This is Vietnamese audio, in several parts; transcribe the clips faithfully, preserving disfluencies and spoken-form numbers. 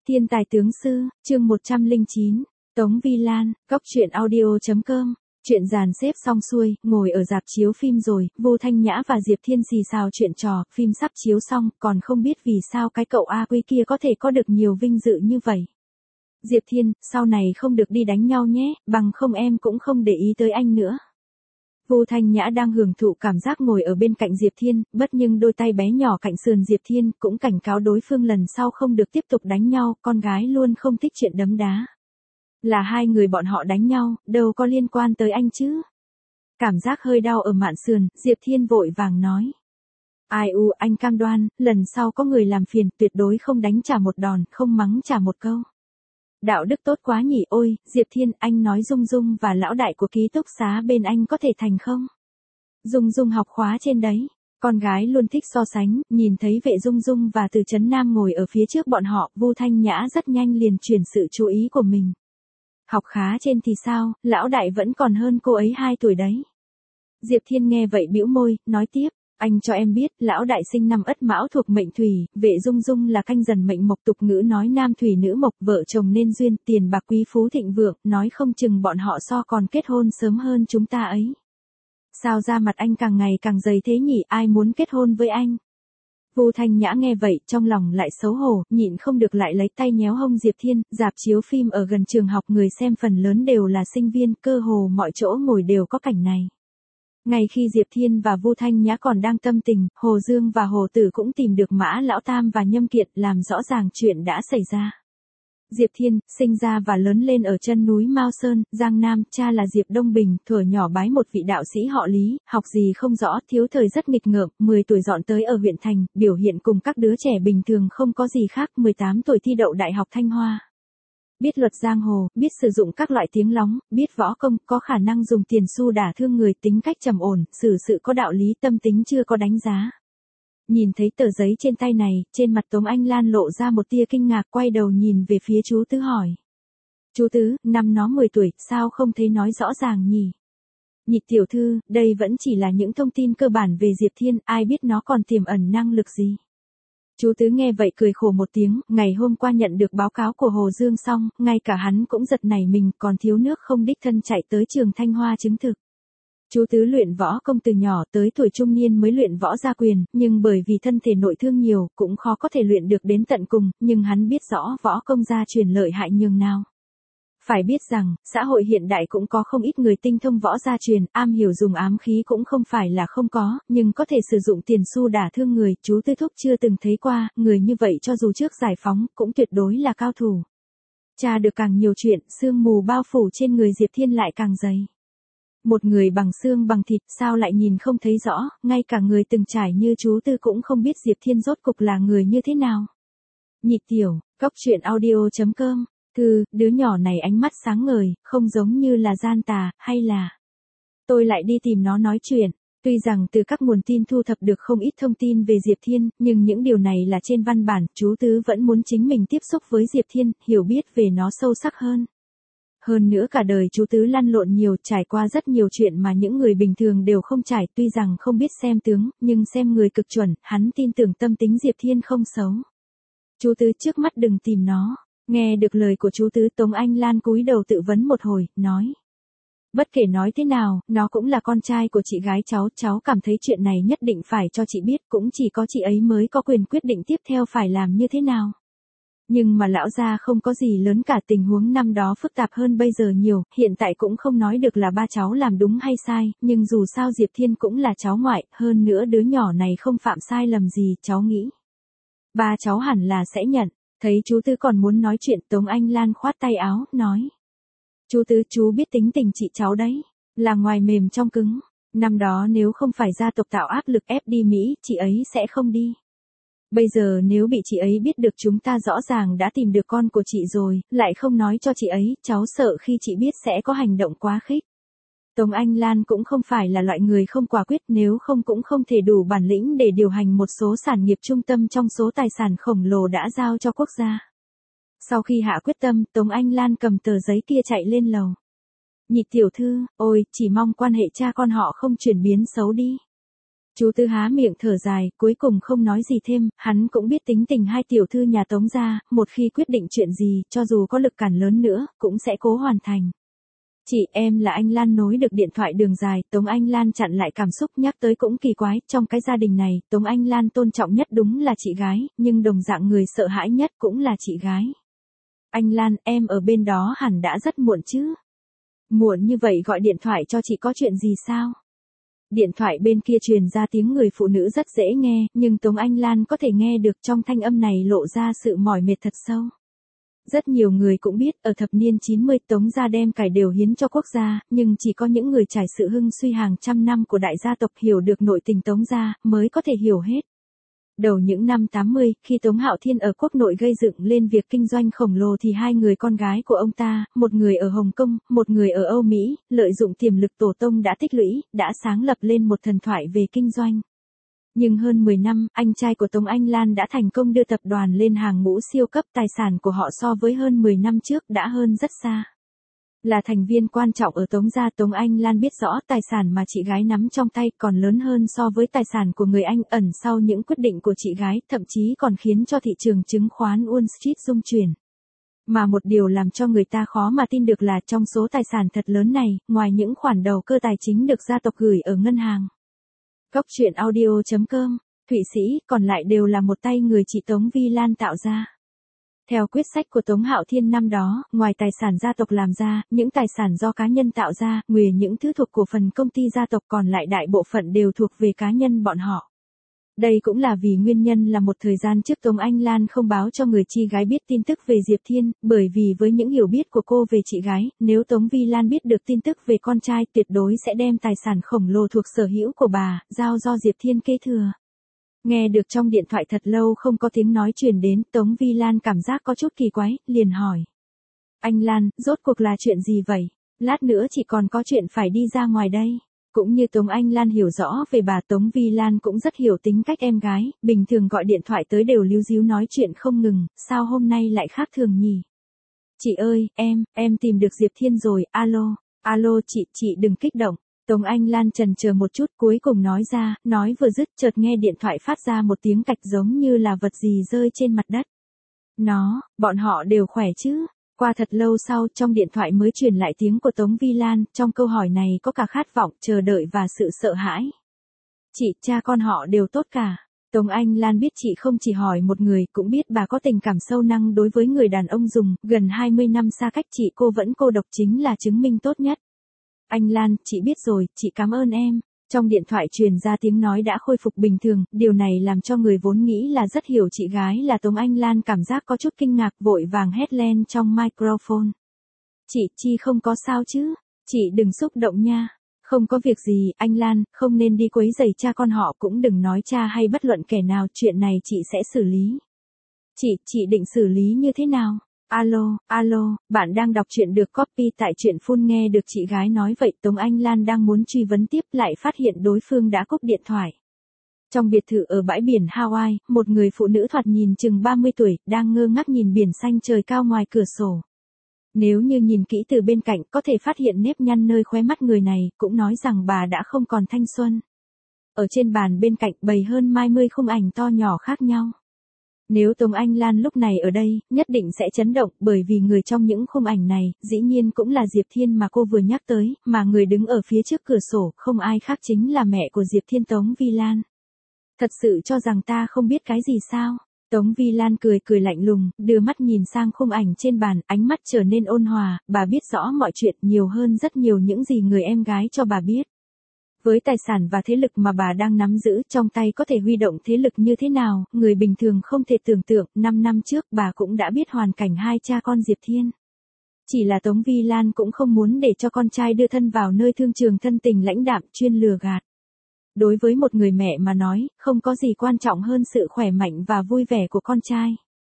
Thiên tài tướng sư, chương một trăm lẻ chín, Tống Vi Lan, cóc truyện audio chấm com. Chuyện dàn xếp xong xuôi, ngồi ở rạp chiếu phim rồi, Vu Thanh Nhã và Diệp Thiên xì xào chuyện trò, phim sắp chiếu xong, còn không biết vì sao cái cậu A Quy kia có thể có được nhiều vinh dự như vậy. Diệp Thiên, sau này không được đi đánh nhau nhé, bằng không em cũng không để ý tới anh nữa. Vu Thanh Nhã đang hưởng thụ cảm giác ngồi ở bên cạnh Diệp Thiên, bất nhưng đôi tay bé nhỏ cạnh sườn Diệp Thiên cũng cảnh cáo đối phương lần sau không được tiếp tục đánh nhau, con gái luôn không thích chuyện đấm đá. Là hai người bọn họ đánh nhau, đâu có liên quan tới anh chứ. Cảm giác hơi đau ở mạn sườn, Diệp Thiên vội vàng nói. Ai u, anh cam đoan, lần sau có người làm phiền, tuyệt đối không đánh trả một đòn, không mắng trả một câu. Đạo đức tốt quá nhỉ, ôi, Diệp Thiên, anh nói Dung Dung và lão đại của ký túc xá bên anh có thể thành không? Dung Dung học khóa trên đấy. Con gái luôn thích so sánh, nhìn thấy vệ Dung Dung và Từ Chấn Nam ngồi ở phía trước bọn họ, Vu Thanh Nhã rất nhanh liền chuyển sự chú ý của mình. Học khá trên thì sao, lão đại vẫn còn hơn cô ấy hai tuổi đấy. Diệp Thiên nghe vậy bĩu môi, nói tiếp. Anh cho em biết, lão đại sinh năm Ất Mão thuộc mệnh Thủy, vệ Dung Dung là canh dần mệnh Mộc, tục ngữ nói nam thủy nữ mộc, vợ chồng nên duyên, tiền bạc quý phú thịnh vượng, nói không chừng bọn họ so còn kết hôn sớm hơn chúng ta ấy. Sao da mặt anh càng ngày càng dày thế nhỉ, ai muốn kết hôn với anh? Vu Thanh Nhã nghe vậy, trong lòng lại xấu hổ, nhịn không được lại lấy tay nhéo hông Diệp Thiên, rạp chiếu phim ở gần trường học người xem phần lớn đều là sinh viên, cơ hồ mọi chỗ ngồi đều có cảnh này. Ngay khi Diệp Thiên và Vu Thanh Nhã còn đang tâm tình, Hồ Dương và Hồ Tử cũng tìm được Mã Lão Tam và Nhâm Kiệt làm rõ ràng chuyện đã xảy ra. Diệp Thiên, sinh ra và lớn lên ở chân núi Mao Sơn, Giang Nam, cha là Diệp Đông Bình, thuở nhỏ bái một vị đạo sĩ họ Lý, học gì không rõ, thiếu thời rất nghịch ngợm, mười tuổi dọn tới ở huyện thành, biểu hiện cùng các đứa trẻ bình thường không có gì khác, mười tám tuổi thi đậu Đại học Thanh Hoa. Biết luật giang hồ, biết sử dụng các loại tiếng lóng, biết võ công, có khả năng dùng tiền xu đả thương người, tính cách trầm ổn, xử sự có đạo lý, tâm tính chưa có đánh giá. Nhìn thấy tờ giấy trên tay này, trên mặt Tống Anh Lan lộ ra một tia kinh ngạc, quay đầu nhìn về phía chú Tứ hỏi. Chú Tứ, năm nó mười tuổi, sao không thấy nói rõ ràng nhỉ? Nhị tiểu thư, đây vẫn chỉ là những thông tin cơ bản về Diệp Thiên, ai biết nó còn tiềm ẩn năng lực gì. Chú Tứ nghe vậy cười khổ một tiếng, ngày hôm qua nhận được báo cáo của Hồ Dương xong, ngay cả hắn cũng giật nảy mình, còn thiếu nước không đích thân chạy tới trường Thanh Hoa chứng thực. Chú Tứ luyện võ công từ nhỏ tới tuổi trung niên mới luyện võ gia quyền, nhưng bởi vì thân thể nội thương nhiều, cũng khó có thể luyện được đến tận cùng, nhưng hắn biết rõ võ công gia truyền lợi hại nhường nào. Phải biết rằng, xã hội hiện đại cũng có không ít người tinh thông võ gia truyền, am hiểu dùng ám khí cũng không phải là không có, nhưng có thể sử dụng tiền xu đả thương người, chú Tư Thúc chưa từng thấy qua, người như vậy cho dù trước giải phóng, cũng tuyệt đối là cao thủ. Tra được càng nhiều chuyện, sương mù bao phủ trên người Diệp Thiên lại càng dày. Một người bằng xương bằng thịt, sao lại nhìn không thấy rõ, ngay cả người từng trải như chú Tư cũng không biết Diệp Thiên rốt cục là người như thế nào. Nhị tiểu, cóc truyện audio chấm com. Thư, đứa nhỏ này ánh mắt sáng ngời, không giống như là gian tà, hay là... Tôi lại đi tìm nó nói chuyện. Tuy rằng từ các nguồn tin thu thập được không ít thông tin về Diệp Thiên, nhưng những điều này là trên văn bản, chú Tứ vẫn muốn chính mình tiếp xúc với Diệp Thiên, hiểu biết về nó sâu sắc hơn. Hơn nữa cả đời chú Tứ lăn lộn nhiều, trải qua rất nhiều chuyện mà những người bình thường đều không trải, tuy rằng không biết xem tướng, nhưng xem người cực chuẩn, hắn tin tưởng tâm tính Diệp Thiên không xấu. Chú Tứ trước mắt đừng tìm nó. Nghe được lời của chú Tứ, Tống Anh Lan cúi đầu tự vấn một hồi, nói. Bất kể nói thế nào, nó cũng là con trai của chị gái cháu, cháu cảm thấy chuyện này nhất định phải cho chị biết, cũng chỉ có chị ấy mới có quyền quyết định tiếp theo phải làm như thế nào. Nhưng mà lão gia không có gì lớn cả, tình huống năm đó phức tạp hơn bây giờ nhiều, hiện tại cũng không nói được là ba cháu làm đúng hay sai, nhưng dù sao Diệp Thiên cũng là cháu ngoại, hơn nữa đứa nhỏ này không phạm sai lầm gì, cháu nghĩ. Ba cháu hẳn là sẽ nhận. Thấy chú Tư còn muốn nói chuyện, Tống Anh Lan khoát tay áo, nói. Chú Tư, chú biết tính tình chị cháu đấy, là ngoài mềm trong cứng. Năm đó nếu không phải gia tộc tạo áp lực ép đi Mỹ, chị ấy sẽ không đi. Bây giờ nếu bị chị ấy biết được chúng ta rõ ràng đã tìm được con của chị rồi, lại không nói cho chị ấy, cháu sợ khi chị biết sẽ có hành động quá khích. Tống Anh Lan cũng không phải là loại người không quả quyết, nếu không cũng không thể đủ bản lĩnh để điều hành một số sản nghiệp trung tâm trong số tài sản khổng lồ đã giao cho quốc gia. Sau khi hạ quyết tâm, Tống Anh Lan cầm tờ giấy kia chạy lên lầu. Nhị tiểu thư, ôi, chỉ mong quan hệ cha con họ không chuyển biến xấu đi. Chú Tư há miệng thở dài, cuối cùng không nói gì thêm, hắn cũng biết tính tình hai tiểu thư nhà Tống gia, một khi quyết định chuyện gì, cho dù có lực cản lớn nữa, cũng sẽ cố hoàn thành. Chị, em là anh Lan. Nối được điện thoại đường dài, Tống Anh Lan chặn lại cảm xúc, nhắc tới cũng kỳ quái, trong cái gia đình này, Tống Anh Lan tôn trọng nhất đúng là chị gái, nhưng đồng dạng người sợ hãi nhất cũng là chị gái. Anh Lan, em ở bên đó hẳn đã rất muộn chứ? Muộn như vậy gọi điện thoại cho chị có chuyện gì sao? Điện thoại bên kia truyền ra tiếng người phụ nữ rất dễ nghe, nhưng Tống Anh Lan có thể nghe được trong thanh âm này lộ ra sự mỏi mệt thật sâu. Rất nhiều người cũng biết, ở thập niên chín mươi Tống gia đem cải đều hiến cho quốc gia, nhưng chỉ có những người trải sự hưng suy hàng trăm năm của đại gia tộc hiểu được nội tình Tống gia, mới có thể hiểu hết. Đầu những năm tám mươi, khi Tống Hạo Thiên ở quốc nội gây dựng lên việc kinh doanh khổng lồ thì hai người con gái của ông ta, một người ở Hồng Kông, một người ở Âu Mỹ, lợi dụng tiềm lực tổ tông đã tích lũy, đã sáng lập lên một thần thoại về kinh doanh. Nhưng hơn mười năm, anh trai của Tống Anh Lan đã thành công đưa tập đoàn lên hàng ngũ siêu cấp, tài sản của họ so với hơn mười năm trước đã hơn rất xa. Là thành viên quan trọng ở Tống gia, Tống Anh Lan biết rõ tài sản mà chị gái nắm trong tay còn lớn hơn so với tài sản của người anh, ẩn sau những quyết định của chị gái, thậm chí còn khiến cho thị trường chứng khoán Wall Street rung chuyển. Mà một điều làm cho người ta khó mà tin được là trong số tài sản thật lớn này, ngoài những khoản đầu cơ tài chính được gia tộc gửi ở ngân hàng. Cốc truyện audio chấm com, Thụy Sĩ, còn lại đều là một tay người chị Tống Vi Lan tạo ra. Theo quyết sách của Tống Hạo Thiên năm đó, ngoài tài sản gia tộc làm ra, những tài sản do cá nhân tạo ra, ngoài những thứ thuộc cổ phần công ty gia tộc còn lại đại bộ phận đều thuộc về cá nhân bọn họ. Đây cũng là vì nguyên nhân là một thời gian trước Tống Anh Lan không báo cho người chi gái biết tin tức về Diệp Thiên, bởi vì với những hiểu biết của cô về chị gái, nếu Tống Vi Lan biết được tin tức về con trai tuyệt đối sẽ đem tài sản khổng lồ thuộc sở hữu của bà, giao do Diệp Thiên kế thừa. Nghe được trong điện thoại thật lâu không có tiếng nói truyền đến, Tống Vi Lan cảm giác có chút kỳ quái, liền hỏi. Anh Lan, rốt cuộc là chuyện gì vậy? Lát nữa chị còn có chuyện phải đi ra ngoài đây. Cũng như Tống Anh Lan hiểu rõ về bà, Tống Vi Lan cũng rất hiểu tính cách em gái, bình thường gọi điện thoại tới đều líu díu nói chuyện không ngừng, sao hôm nay lại khác thường nhỉ? Chị ơi, em, em tìm được Diệp Thiên rồi, alo, alo chị, chị đừng kích động. Tống Anh Lan chần chờ một chút cuối cùng nói ra, nói vừa dứt chợt nghe điện thoại phát ra một tiếng cạch giống như là vật gì rơi trên mặt đất. Nó, bọn họ đều khỏe chứ? Qua thật lâu sau trong điện thoại mới truyền lại tiếng của Tống Vi Lan, trong câu hỏi này có cả khát vọng, chờ đợi và sự sợ hãi. Chị, cha con họ đều tốt cả. Tống Anh Lan biết chị không chỉ hỏi một người, cũng biết bà có tình cảm sâu nặng đối với người đàn ông dùng, gần hai mươi năm xa cách chị cô vẫn cô độc chính là chứng minh tốt nhất. Anh Lan, chị biết rồi, chị cảm ơn em. Trong điện thoại truyền ra tiếng nói đã khôi phục bình thường, điều này làm cho người vốn nghĩ là rất hiểu chị gái là Tống Anh Lan cảm giác có chút kinh ngạc, vội vàng hét lên trong microphone. Chị, chi không có sao chứ? Chị đừng xúc động nha. Không có việc gì, anh Lan, không nên đi quấy rầy cha con họ, cũng đừng nói cha hay bất luận kẻ nào, chuyện này chị sẽ xử lý. Chị, chị định xử lý như thế nào? Alo, alo, bạn đang đọc truyện được copy tại truyện full. Nghe được chị gái nói vậy, Tống Anh Lan đang muốn truy vấn tiếp lại phát hiện đối phương đã cúp điện thoại. Trong biệt thự ở bãi biển Hawaii, một người phụ nữ thoạt nhìn chừng ba mươi tuổi, đang ngơ ngác nhìn biển xanh trời cao ngoài cửa sổ. Nếu như nhìn kỹ từ bên cạnh có thể phát hiện nếp nhăn nơi khóe mắt người này, cũng nói rằng bà đã không còn thanh xuân. Ở trên bàn bên cạnh bày hơn hai mươi khung ảnh to nhỏ khác nhau. Nếu Tống Anh Lan lúc này ở đây, nhất định sẽ chấn động, bởi vì người trong những khung ảnh này, dĩ nhiên cũng là Diệp Thiên mà cô vừa nhắc tới, mà người đứng ở phía trước cửa sổ, không ai khác chính là mẹ của Diệp Thiên, Tống Vi Lan. Thật sự cho rằng ta không biết cái gì sao? Tống Vi Lan cười cười lạnh lùng, đưa mắt nhìn sang khung ảnh trên bàn, ánh mắt trở nên ôn hòa, bà biết rõ mọi chuyện nhiều hơn rất nhiều những gì người em gái cho bà biết. Với tài sản và thế lực mà bà đang nắm giữ trong tay có thể huy động thế lực như thế nào, người bình thường không thể tưởng tượng, năm năm trước bà cũng đã biết hoàn cảnh hai cha con Diệp Thiên. Chỉ là Tống Vi Lan cũng không muốn để cho con trai đưa thân vào nơi thương trường thân tình lãnh đạm, chuyên lừa gạt. Đối với một người mẹ mà nói, không có gì quan trọng hơn sự khỏe mạnh và vui vẻ của con trai.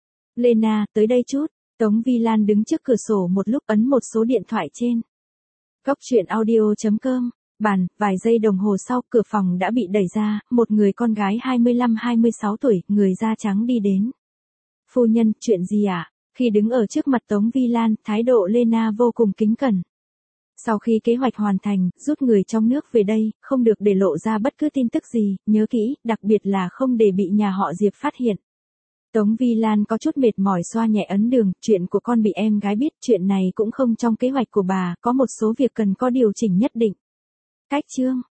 Lena, tới đây chút. Tống Vi Lan đứng trước cửa sổ một lúc ấn một số điện thoại trên. Cốc truyện audio chấm com. Bàn, vài giây đồng hồ sau, cửa phòng đã bị đẩy ra, một người con gái hai mươi lăm hai mươi sáu tuổi, người da trắng đi đến. Phu nhân, chuyện gì ạ? À? Khi đứng ở trước mặt Tống Vi Lan, thái độ Lena vô cùng kính cẩn. Sau khi kế hoạch hoàn thành, rút người trong nước về đây, không được để lộ ra bất cứ tin tức gì, nhớ kỹ, đặc biệt là không để bị nhà họ Diệp phát hiện. Tống Vi Lan có chút mệt mỏi xoa nhẹ ấn đường, chuyện của con bị em gái biết, chuyện này cũng không trong kế hoạch của bà, có một số việc cần có điều chỉnh nhất định. Cách chương